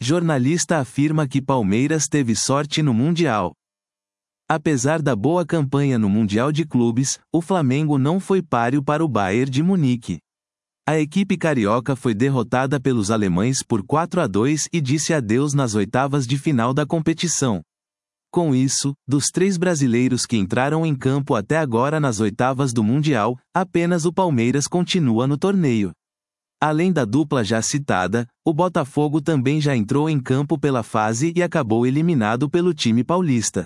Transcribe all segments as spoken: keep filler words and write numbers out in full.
Jornalista afirma que Palmeiras teve sorte no Mundial. Apesar da boa campanha no Mundial de Clubes, o Flamengo não foi páreo para o Bayern de Munique. A equipe carioca foi derrotada pelos alemães por quatro a dois e disse adeus nas oitavas de final da competição. Com isso, dos três brasileiros que entraram em campo até agora nas oitavas do Mundial, apenas o Palmeiras continua no torneio. Além da dupla já citada, o Botafogo também já entrou em campo pela fase e acabou eliminado pelo time paulista.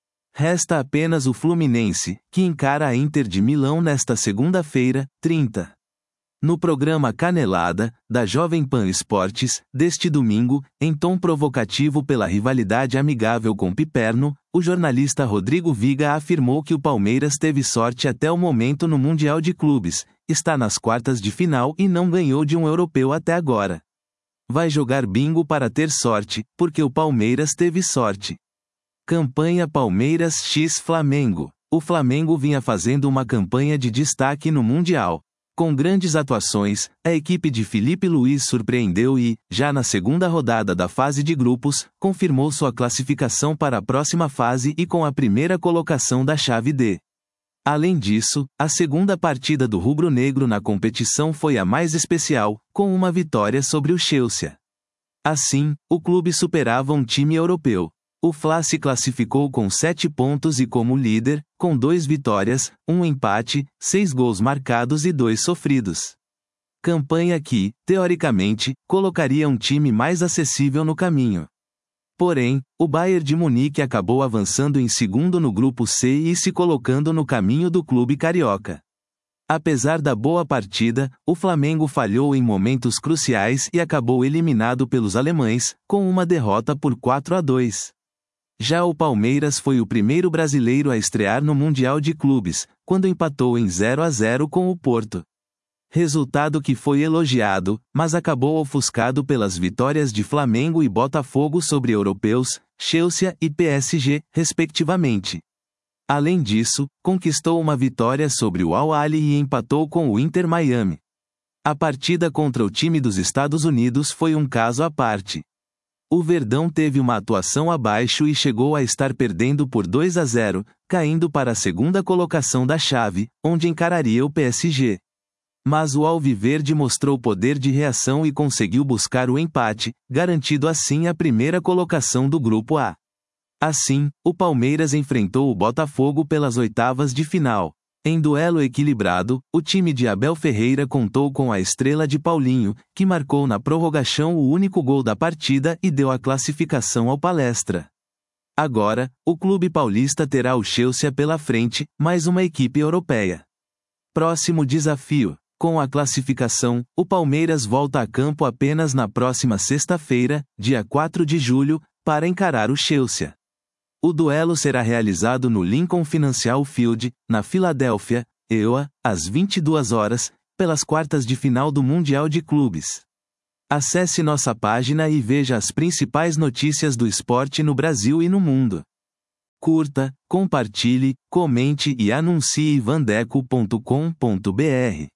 Resta apenas o Fluminense, que encara a Inter de Milão nesta segunda-feira, trinta. No programa Canelada, da Jovem Pan Esportes, deste domingo, em tom provocativo pela rivalidade amigável com Piperno, o jornalista Rodrigo Viga afirmou que o Palmeiras teve sorte até o momento no Mundial de Clubes, está nas quartas de final e não ganhou de um europeu até agora. Vai jogar bingo para ter sorte, porque o Palmeiras teve sorte. Campanha Palmeiras x Flamengo. O Flamengo vinha fazendo uma campanha de destaque no Mundial. Com grandes atuações, a equipe de Felipe Luiz surpreendeu e, já na segunda rodada da fase de grupos, confirmou sua classificação para a próxima fase e com a primeira colocação da chave D. Além disso, a segunda partida do rubro-negro na competição foi a mais especial, com uma vitória sobre o Chelsea. Assim, o clube superava um time europeu. O Fla se classificou com sete pontos e como líder, com duas vitórias, um empate, seis gols marcados e dois sofridos. Campanha que, teoricamente, colocaria um time mais acessível no caminho. Porém, o Bayern de Munique acabou avançando em segundo no grupo C e se colocando no caminho do clube carioca. Apesar da boa partida, o Flamengo falhou em momentos cruciais e acabou eliminado pelos alemães, com uma derrota por quatro a dois. Já o Palmeiras foi o primeiro brasileiro a estrear no Mundial de Clubes, quando empatou em zero a zero com o Porto. Resultado que foi elogiado, mas acabou ofuscado pelas vitórias de Flamengo e Botafogo sobre europeus, Chelsea e P S G, respectivamente. Além disso, conquistou uma vitória sobre o Al-Ahly e empatou com o Inter Miami. A partida contra o time dos Estados Unidos foi um caso à parte. O Verdão teve uma atuação abaixo e chegou a estar perdendo por dois a zero, caindo para a segunda colocação da chave, onde encararia o P S G. Mas o Alviverde mostrou poder de reação e conseguiu buscar o empate, garantindo assim a primeira colocação do Grupo A. Assim, o Palmeiras enfrentou o Botafogo pelas oitavas de final. Em duelo equilibrado, o time de Abel Ferreira contou com a estrela de Paulinho, que marcou na prorrogação o único gol da partida e deu a classificação ao Palestra. Agora, o clube paulista terá o Chelsea pela frente, mais uma equipe europeia. Próximo desafio. Com a classificação, o Palmeiras volta a campo apenas na próxima sexta-feira, dia quatro de julho, para encarar o Chelsea. O duelo será realizado no Lincoln Financial Field, na Filadélfia, E U A, às vinte e duas horas, pelas quartas de final do Mundial de Clubes. Acesse nossa página e veja as principais notícias do esporte no Brasil e no mundo. Curta, compartilhe, comente e anuncie vandeco ponto com ponto br.